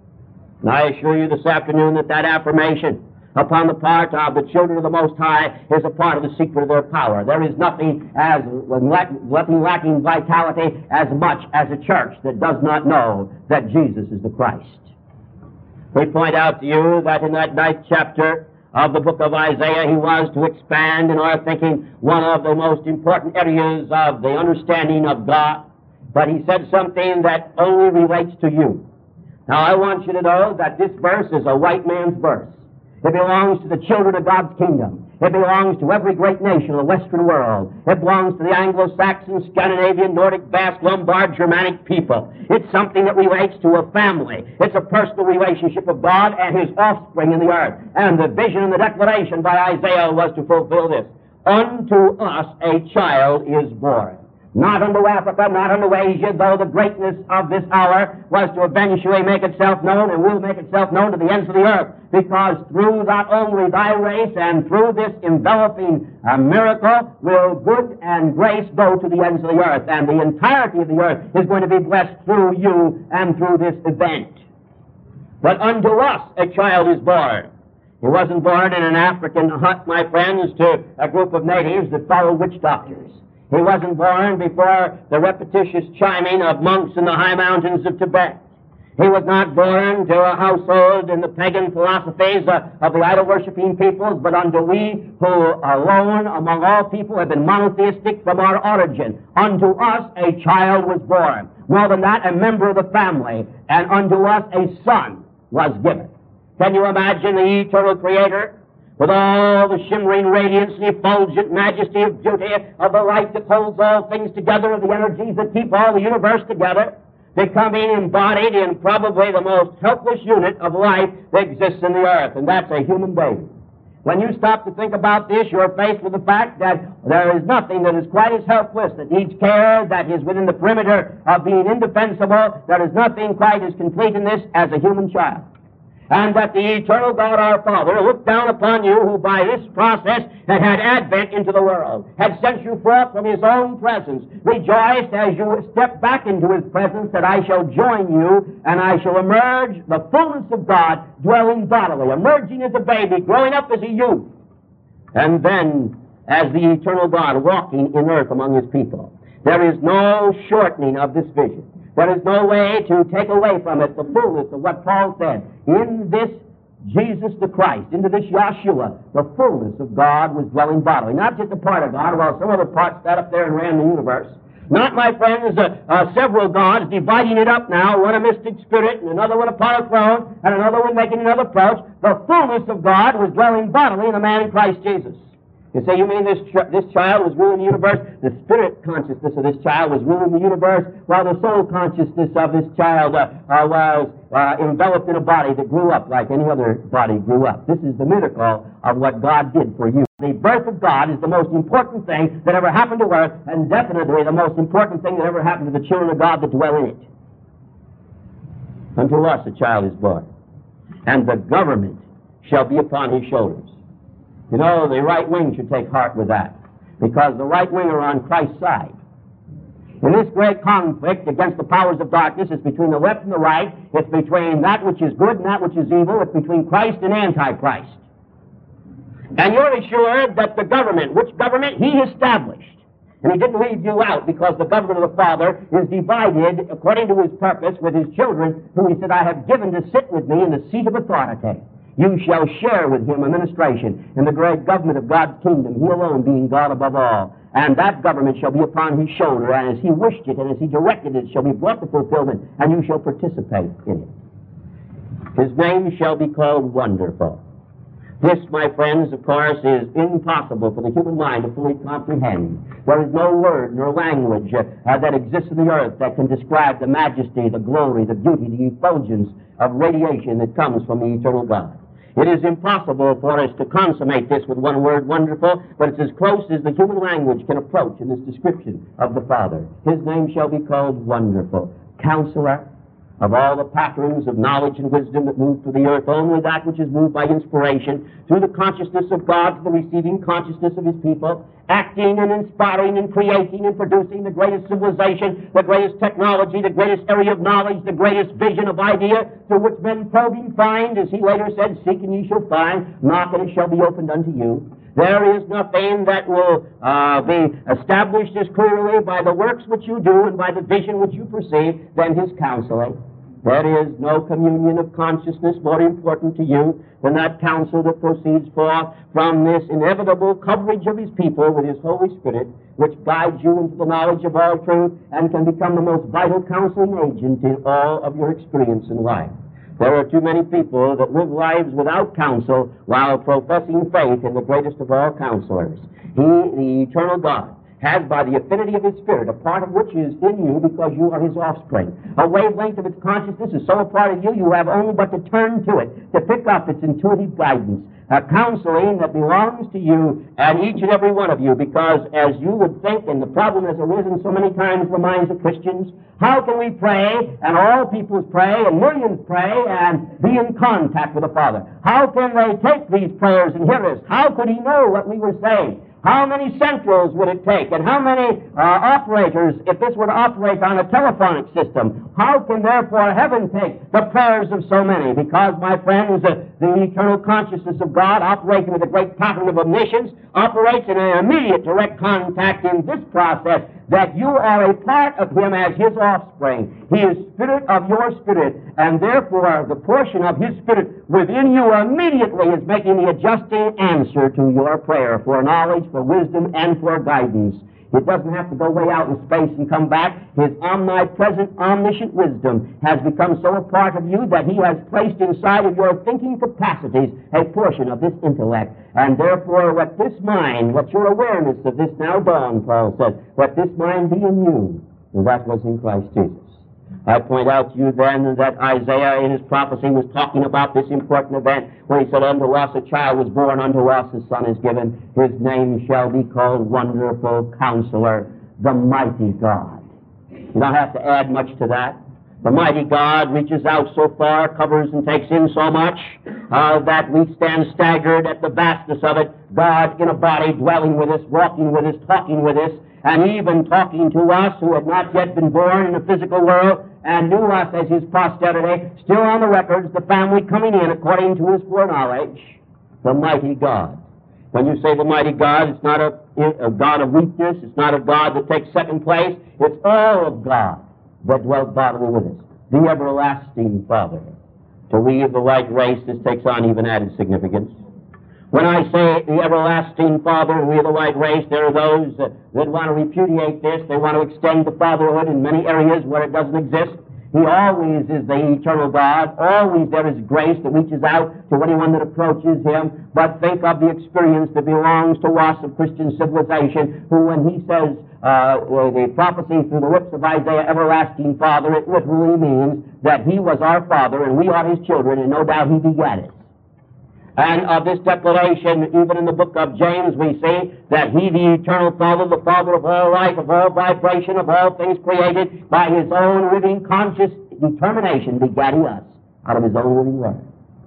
And I assure you this afternoon that that affirmation upon the part of the children of the Most High is a part of the secret of their power. There is nothing lacking vitality as much as a church that does not know that Jesus is the Christ. We point out to you that in that 9th chapter of the book of Isaiah, he was to expand in our thinking one of the most important areas of the understanding of God. But he said something that only relates to you. Now I want you to know that this verse is a white man's verse. It belongs to the children of God's kingdom. It belongs to every great nation of the Western world. It belongs to the Anglo-Saxon, Scandinavian, Nordic, Basque, Lombard, Germanic people. It's something that relates to a family. It's a personal relationship of God and His offspring in the earth. And the vision and the declaration by Isaiah was to fulfill this. Unto us a child is born. Not unto Africa, not unto Asia, though the greatness of this hour was to eventually make itself known and will make itself known to the ends of the earth, because through not only thy race and through this enveloping miracle will good and grace go to the ends of the earth, and the entirety of the earth is going to be blessed through you and through this event. But unto us a child is born. He wasn't born in an African hut, my friends, to a group of natives that followed witch doctors. He wasn't born before the repetitious chiming of monks in the high mountains of Tibet. He was not born to a household in the pagan philosophies of the idol-worshipping peoples, but unto we who alone among all people have been monotheistic from our origin. Unto us a child was born. More than that, a member of the family. And unto us a son was given. Can you imagine the eternal Creator, with all the shimmering radiance and effulgent majesty of beauty, of the light that holds all things together, of the energies that keep all the universe together, becoming embodied in probably the most helpless unit of life that exists in the earth, and that's a human baby. When you stop to think about this, you're faced with the fact that there is nothing that is quite as helpless, that needs care, that is within the perimeter of being indefensible. There is nothing quite as complete in this as a human child. And that the eternal God our Father looked down upon you, who by this process had advent into the world, had sent you forth from His own presence, rejoiced as you step back into His presence that I shall join you, and I shall emerge the fullness of God dwelling bodily, emerging as a baby, growing up as a youth. And then as the eternal God walking in earth among his people. There is no shortening of this vision. There is no way to take away from it the fullness of what Paul said. In this Jesus the Christ, into this Yahshua, the fullness of God was dwelling bodily. Not just a part of God, while some other parts sat up there and ran the universe. Not, my friends, several gods dividing it up now, one a mystic spirit and another one upon a throne and another one making another approach. The fullness of God was dwelling bodily in the man Christ Jesus. You say, you mean this child was ruling the universe? The spirit consciousness of this child was ruling the universe, while the soul consciousness of this child was enveloped in a body that grew up like any other body grew up. This is the miracle of what God did for you. The birth of God is the most important thing that ever happened to earth, and definitely the most important thing that ever happened to the children of God that dwell in it. Unto us a child is born, and the government shall be upon his shoulders. You know, the right wing should take heart with that, because the right wing are on Christ's side. In this great conflict against the powers of darkness, it's between the left and the right. It's between that which is good and that which is evil. It's between Christ and Antichrist. And you're assured that the government, which government he established, and he didn't leave you out, because the government of the Father is divided according to his purpose with his children, who he said, I have given to sit with me in the seat of authority. You shall share with him administration in the great government of God's kingdom, he alone being God above all. And that government shall be upon his shoulder, and as he wished it and as he directed it shall be brought to fulfillment, and you shall participate in it. His name shall be called Wonderful. This, my friends, of course, is impossible for the human mind to fully comprehend. There is no word nor language that exists in the earth that can describe the majesty, the glory, the beauty, the effulgence of radiation that comes from the eternal God. It is impossible for us to consummate this with one word, wonderful, but it's as close as the human language can approach in this description of the Father. His name shall be called Wonderful, Counselor. Of all the patterns of knowledge and wisdom that move through the earth, only that which is moved by inspiration, through the consciousness of God to the receiving consciousness of his people, acting and inspiring and creating and producing the greatest civilization, the greatest technology, the greatest area of knowledge, the greatest vision of idea, through which men probing find, as he later said, seek and ye shall find, knock and it shall be opened unto you. There is nothing that will be established as clearly by the works which you do and by the vision which you perceive than his counseling. There is no communion of consciousness more important to you than that counsel that proceeds forth from this inevitable coverage of his people with his Holy Spirit, which guides you into the knowledge of all truth and can become the most vital counseling agent in all of your experience in life. There are too many people that live lives without counsel while professing faith in the greatest of all counselors. He, the eternal God, has by the affinity of his Spirit, a part of which is in you because you are his offspring. A wavelength of its consciousness is so a part of you, you have only but to turn to it, to pick up its intuitive guidance. A counseling that belongs to you and each and every one of you, because as you would think, and the problem has arisen so many times in the minds of Christians, how can we pray, and all peoples pray, and millions pray, and be in contact with the Father? How can they take these prayers and hear us? How could he know what we were saying? How many centrals would it take? And how many operators, if this were to operate on a telephonic system? How can therefore heaven take the prayers of so many? Because, my friends, the eternal consciousness of God, operating with a great pattern of omniscience, operates in an immediate direct contact in this process that you are a part of him as his offspring. He is spirit of your spirit, and therefore the portion of his spirit within you immediately is making the adjusting answer to your prayer for knowledge, for wisdom, and for guidance. It doesn't have to go way out in space and come back. His omnipresent, omniscient wisdom has become so a part of you that he has placed inside of your thinking capacities a portion of this intellect. And therefore, let this mind, let your awareness of this now dawn, Paul said, let this mind be in you, and that was in Christ Jesus. I point out to you then that Isaiah in his prophecy was talking about this important event when he said, unto us a child was born, unto us a son is given. His name shall be called Wonderful Counselor, the Mighty God. You don't have to add much to that. The mighty God reaches out so far, covers and takes in so much, that we stand staggered at the vastness of it. God in a body dwelling with us, walking with us, talking with us, and even talking to us who had not yet been born in the physical world and knew us as his posterity, still on the records, the family coming in according to his foreknowledge. The mighty God. When you say the mighty God, it's not a God of weakness. It's not a God that takes second place. It's all of God that dwelt bodily with us. The everlasting Father. To we of the white race, this takes on even added significance. When I say the everlasting Father and we of the white race, there are those that want to repudiate this. They want to extend the fatherhood in many areas where it doesn't exist. He always is the eternal God. Always there is grace that reaches out to anyone that approaches Him. But think of the experience that belongs to us of Christian civilization, who when he says the prophecy through the lips of Isaiah, everlasting Father, it literally means that He was our Father and we are His children, and no doubt He begat us. And of this declaration, even in the book of James, we see that He, the eternal Father, the Father of all life, of all vibration, of all things created, by His own living conscious determination begat He us out of His own living word.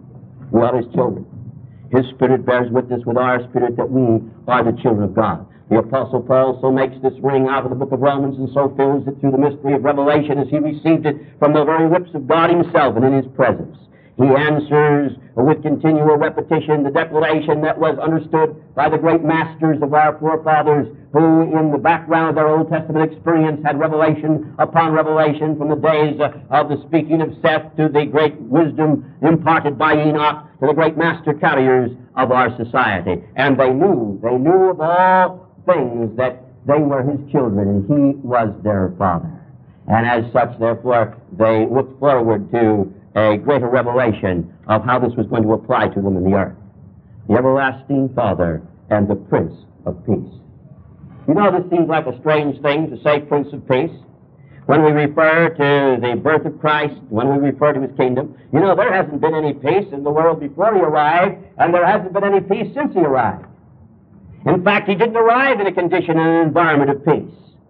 We are His children. His Spirit bears witness with our spirit that we are the children of God. The Apostle Paul so makes this ring out of the book of Romans and so fills it through the mystery of revelation as he received it from the very lips of God Himself and in His presence. He answers with continual repetition the declaration that was understood by the great masters of our forefathers, who in the background of their Old Testament experience had revelation upon revelation from the days of the speaking of Seth to the great wisdom imparted by Enoch to the great master carriers of our society. And they knew of all things that they were His children and He was their Father. And as such, therefore, they looked forward to a greater revelation of how this was going to apply to them in the earth. The everlasting Father and the Prince of Peace. You know, this seems like a strange thing to say Prince of Peace. When we refer to the birth of Christ, when we refer to His kingdom, you know, there hasn't been any peace in the world before He arrived, and there hasn't been any peace since He arrived. In fact, He didn't arrive in a condition and an environment of peace.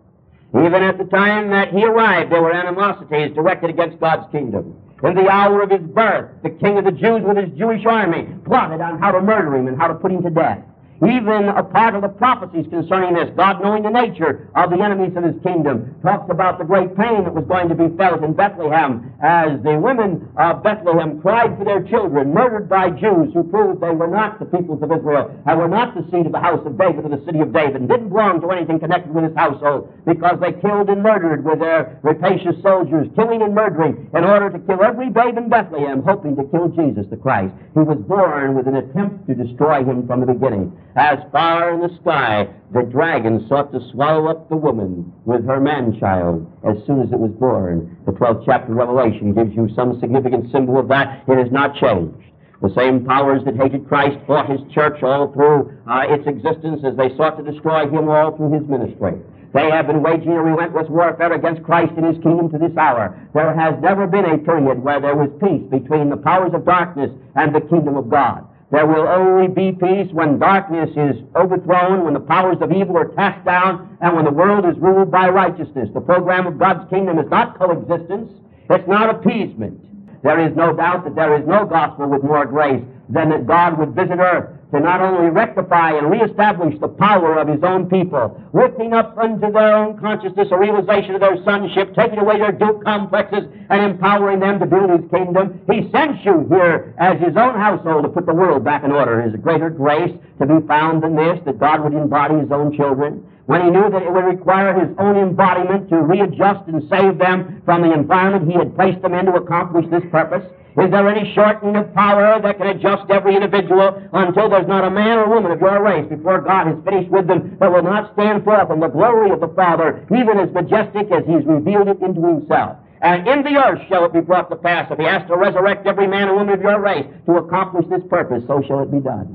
Even at the time that He arrived, there were animosities directed against God's kingdom. In the hour of His birth, the King of the Jews with His Jewish army plotted on how to murder Him and how to put Him to death. Even a part of the prophecies concerning this, God knowing the nature of the enemies of His kingdom, talks about the great pain that was going to be felt in Bethlehem as the women of Bethlehem cried for their children, murdered by Jews who proved they were not the peoples of Israel and were not the seed of the house of David or the city of David and didn't belong to anything connected with His household, because they killed and murdered with their rapacious soldiers, killing and murdering in order to kill every babe in Bethlehem, hoping to kill Jesus the Christ. He was born with an attempt to destroy Him from the beginning. As far in the sky, the dragon sought to swallow up the woman with her man-child as soon as it was born. The 12th chapter of Revelation gives you some significant symbol of that. It has not changed. The same powers that hated Christ fought His church all through its existence as they sought to destroy Him all through His ministry. They have been waging a relentless warfare against Christ and His kingdom to this hour. There has never been a period where there was peace between the powers of darkness and the kingdom of God. There will only be peace when darkness is overthrown, when the powers of evil are cast down, and when the world is ruled by righteousness. The program of God's kingdom is not coexistence. It's not appeasement. There is no doubt that there is no gospel with more grace than that God would visit earth to not only rectify and reestablish the power of His own people, lifting up unto their own consciousness a realization of their sonship, taking away their guilt complexes, and empowering them to build His kingdom. He sent you here as His own household to put the world back in order. Is a greater grace to be found than this, that God would embody His own children, when He knew that it would require His own embodiment to readjust and save them from the environment He had placed them in to accomplish this purpose? Is there any shortening of power that can adjust every individual until there's not a man or woman of your race before God has finished with them that will not stand forth in the glory of the Father, even as majestic as He's revealed it into Himself? And in the earth shall it be brought to pass, if He has to resurrect every man and woman of your race to accomplish this purpose, so shall it be done.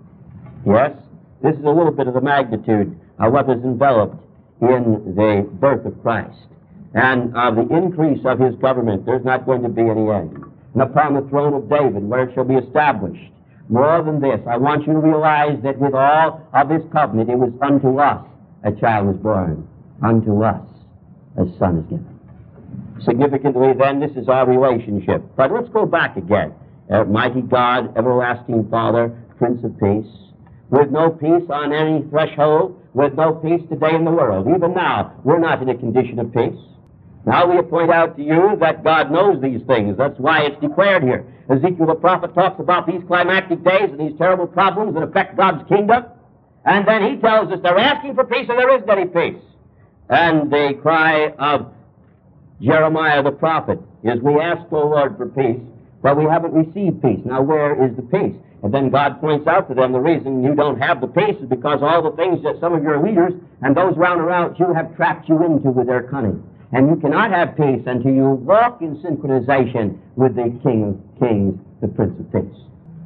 Yes, this is a little bit of the magnitude of what is enveloped in the birth of Christ. And of the increase of His government, there's not going to be any end. And upon the throne of David, where it shall be established. More than this, I want you to realize that with all of this covenant, it was unto us a child was born. Unto us a son is given. Significantly, then, this is our relationship. But let's go back again. Mighty God, everlasting Father, Prince of Peace, with no peace on any threshold, with no peace today in the world. Even now, we're not in a condition of peace. Now we point out to you that God knows these things. That's why it's declared here. Ezekiel the prophet talks about these climactic days and these terrible problems that affect God's kingdom. And then he tells us they're asking for peace and there isn't any peace. And the cry of Jeremiah the prophet is, we ask, O Lord, for peace, but we haven't received peace. Now where is the peace? And then God points out to them the reason you don't have the peace is because all the things that some of your leaders and those round around you have trapped you into with their cunning. And you cannot have peace until you walk in synchronization with the King of Kings, the Prince of Peace.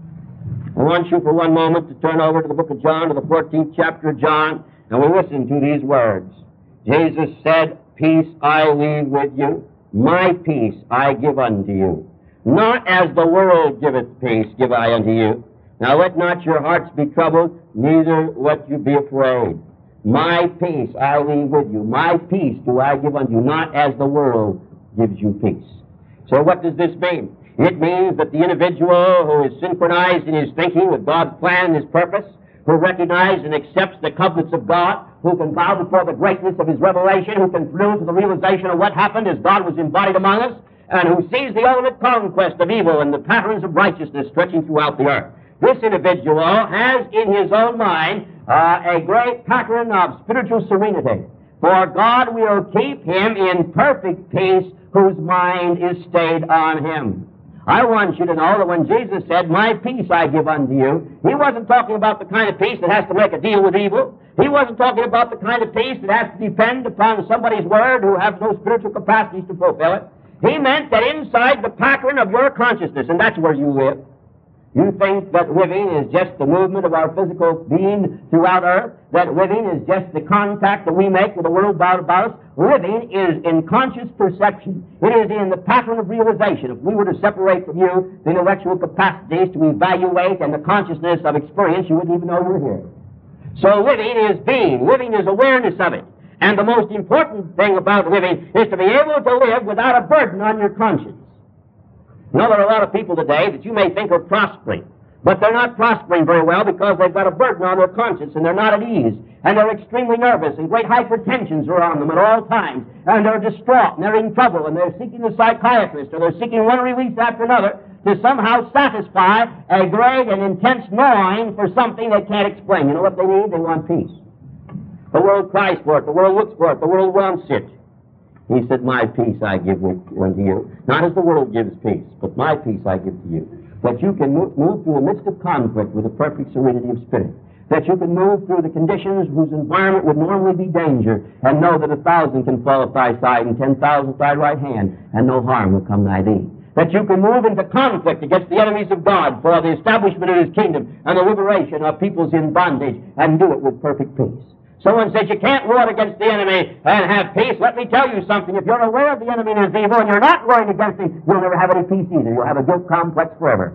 I want you for one moment to turn over to the book of John, to the 14th chapter of John, and we'll listen to these words. Jesus said, peace I leave with you, my peace I give unto you. Not as the world giveth peace, give I unto you. Now let not your hearts be troubled, neither let you be afraid. My peace I leave with you. My peace do I give unto you, not as the world gives you peace. So what does this mean? It means that the individual who is synchronized in his thinking with God's plan and his purpose, who recognizes and accepts the covenants of God, who can bow before the greatness of his revelation, who can thrill to the realization of what happened as God was embodied among us, and who sees the ultimate conquest of evil and the patterns of righteousness stretching throughout the earth. This individual has in his own mind a great pattern of spiritual serenity. For God will keep him in perfect peace whose mind is stayed on him. I want you to know that when Jesus said, my peace I give unto you, he wasn't talking about the kind of peace that has to make a deal with evil. He wasn't talking about the kind of peace that has to depend upon somebody's word who has no spiritual capacities to fulfill it. He meant that inside the pattern of your consciousness, and that's where you live. You think that living is just the movement of our physical being throughout earth, that living is just the contact that we make with the world about us. Living is in conscious perception. It is in the pattern of realization. If we were to separate from you the intellectual capacities to evaluate and the consciousness of experience, you wouldn't even know you're here. So living is being. Living is awareness of it. And the most important thing about living is to be able to live without a burden on your conscience. You know, there are a lot of people today that you may think are prospering, but they're not prospering very well because they've got a burden on their conscience and they're not at ease, and they're extremely nervous, and great hypertensions are on them at all times, and they're distraught, and they're in trouble, and they're seeking a psychiatrist, or they're seeking one release after another to somehow satisfy a great and intense gnawing for something they can't explain. You know what they need? They want peace. The world cries for it, the world looks for it, the world wants it. He said, my peace I give unto you, not as the world gives peace, but my peace I give to you. That you can move through the midst of conflict with a perfect serenity of spirit. That you can move through the conditions whose environment would normally be danger and know that 1,000 can fall at thy side and 10,000 at thy right hand and no harm will come nigh thee. That you can move into conflict against the enemies of God for the establishment of his kingdom and the liberation of peoples in bondage and do it with perfect peace. Someone says you can't war against the enemy and have peace. Let me tell you something. If you're aware of the enemy and his evil and you're not warring against him, you'll never have any peace either. You'll have a guilt complex forever.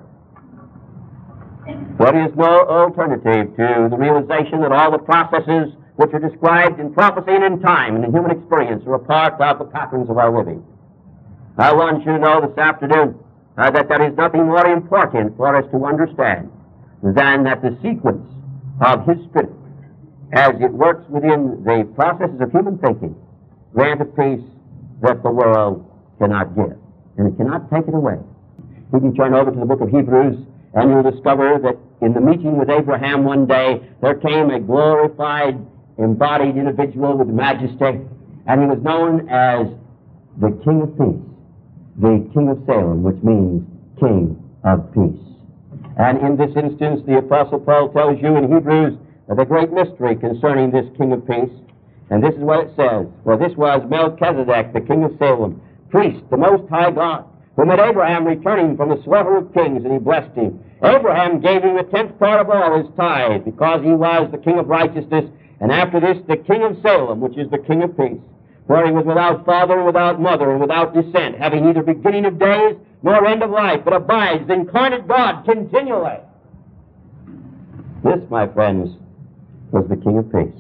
There is no alternative to the realization that all the processes which are described in prophecy and in time and in human experience are a part of the patterns of our living. I want you to know this afternoon that there is nothing more important for us to understand than that the sequence of his Spirit, as it works within the processes of human thinking, grant a peace that the world cannot give, and it cannot take it away. You can turn over to the book of Hebrews, and you'll discover that in the meeting with Abraham one day, there came a glorified, embodied individual with majesty, and he was known as the King of Peace, the King of Salem, which means King of Peace. And in this instance, the Apostle Paul tells you in Hebrews the great mystery concerning this King of Peace. And this is what it says. For this was Melchizedek, the King of Salem, priest, the Most High God, who met Abraham returning from the slaughter of kings, and he blessed him. Abraham gave him the 10th part of all his tithe, because he was the King of righteousness, and after this the King of Salem, which is the King of Peace. For he was without father, and without mother, and without descent, having neither beginning of days nor end of life, but abides the incarnate God continually. This, my friends, was the King of Peace.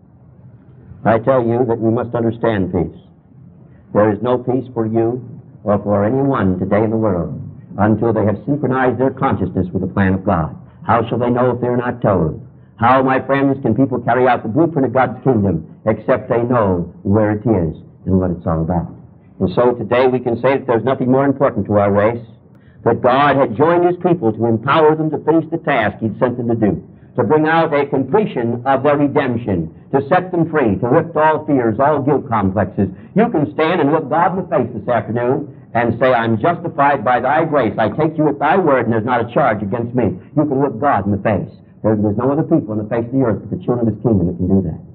I tell you that we must understand peace. There is no peace for you or for anyone today in the world until they have synchronized their consciousness with the plan of God. How shall they know if they are not told? How, my friends, can people carry out the blueprint of God's kingdom except they know where it is and what it's all about? And so today we can say that there's nothing more important to our race, that God had joined his people to empower them to finish the task he'd sent them to do, to bring out a completion of their redemption, to set them free, to lift all fears, all guilt complexes. You can stand and look God in the face this afternoon and say, I'm justified by thy grace. I take you at thy word, and there's not a charge against me. You can look God in the face. There's no other people on the face of the earth but the children of his kingdom that can do that.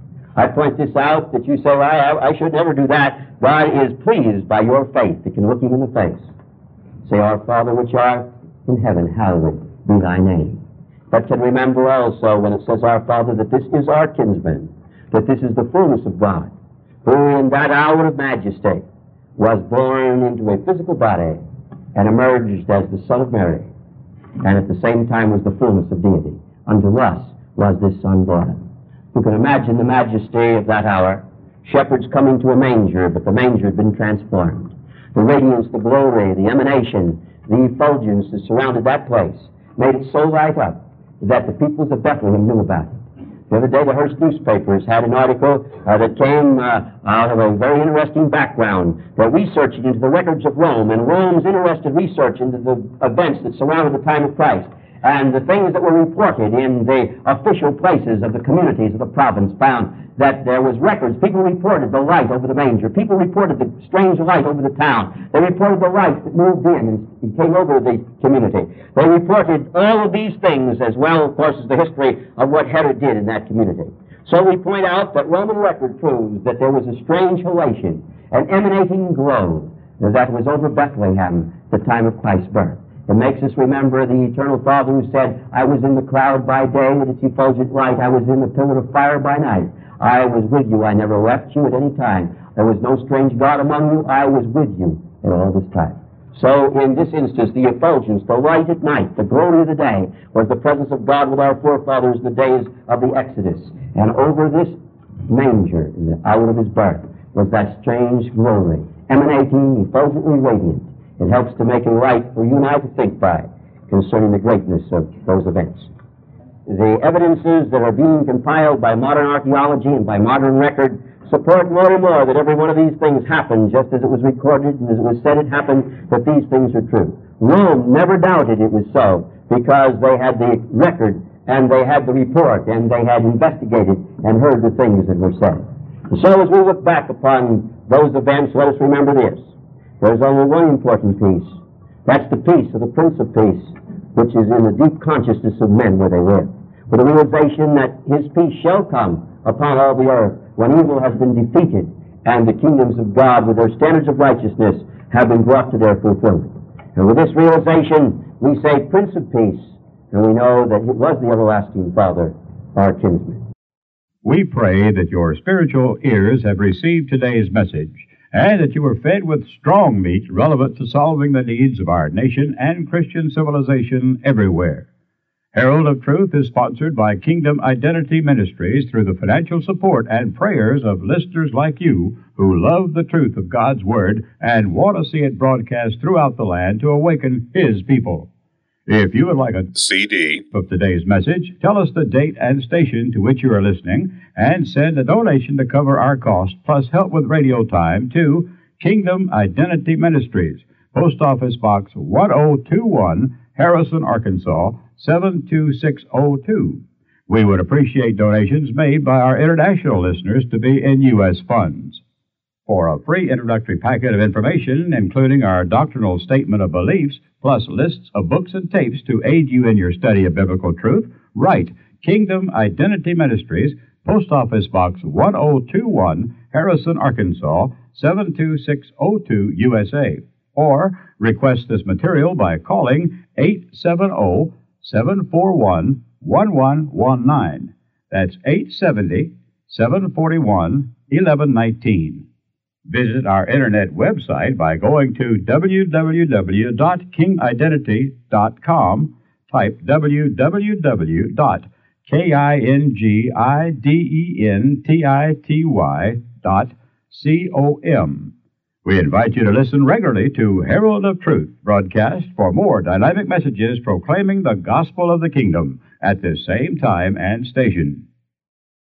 I point this out that you say, well, I should never do that. God is pleased by your faith that can look him in the face. Say, Our Father which art in heaven, hallowed be thy name. But can remember also when it says, Our Father, that this is our kinsman, that this is the fullness of God, who in that hour of majesty was born into a physical body and emerged as the Son of Mary, and at the same time was the fullness of deity. Unto us was this Son born. You can imagine the majesty of that hour. Shepherds coming to a manger, but the manger had been transformed. The radiance, the glory, the emanation, the effulgence that surrounded that place made it so light up that the peoples of Bethlehem knew about it. The other day, the Hearst newspapers had an article that came out of a very interesting background. They're researching into the records of Rome, and Rome's interested research into the events that surrounded the time of Christ. And the things that were reported in the official places of the communities of the province found that there was records. People reported the light over the manger. People reported the strange light over the town. They reported the light that moved in and came over the community. They reported all of these things, as well, of course, as the history of what Herod did in that community. So we point out that Roman record proves that there was a strange halation, an emanating glow that was over Bethlehem at the time of Christ's birth. It makes us remember the Eternal Father who said, I was in the cloud by day with its effulgent light. I was in the pillar of fire by night. I was with you. I never left you at any time. There was no strange God among you. I was with you at all this time. So in this instance, the effulgence, the light at night, the glory of the day, was the presence of God with our forefathers in the days of the Exodus. And over this manger, in the hour of his birth, was that strange glory, emanating, effulgently radiant. It helps to make it right for you and I to think by concerning the greatness of those events. The evidences that are being compiled by modern archaeology and by modern record support more and more that every one of these things happened just as it was recorded and as it was said it happened, that these things are true. Rome never doubted it was so because they had the record and they had the report and they had investigated and heard the things that were said. And so as we look back upon those events, let us remember this. There's only one important peace. That's the peace of the Prince of Peace, which is in the deep consciousness of men where they live, with the realization that his peace shall come upon all the earth when evil has been defeated and the kingdoms of God with their standards of righteousness have been brought to their fulfillment. And with this realization, we say Prince of Peace, and we know that it was the everlasting Father, our kinsman. We pray that your spiritual ears have received today's message, and that you were fed with strong meat relevant to solving the needs of our nation and Christian civilization everywhere. Herald of Truth is sponsored by Kingdom Identity Ministries through the financial support and prayers of listeners like you who love the truth of God's Word and want to see it broadcast throughout the land to awaken His people. If you would like a CD of today's message, tell us the date and station to which you are listening, and send a donation to cover our cost, plus help with radio time, to Kingdom Identity Ministries, Post Office Box 1021, Harrison, Arkansas, 72602. We would appreciate donations made by our international listeners to be in U.S. funds. For a free introductory packet of information, including our doctrinal statement of beliefs, plus lists of books and tapes to aid you in your study of biblical truth, write Kingdom Identity Ministries, Post Office Box 1021, Harrison, Arkansas, 72602, USA. Or request this material by calling 870-741-1119. That's 870-741-1119. Visit our internet website by going to www.kingidentity.com. Type www.kingidentity.com. We invite you to listen regularly to Herald of Truth broadcast for more dynamic messages proclaiming the gospel of the kingdom at this same time and station.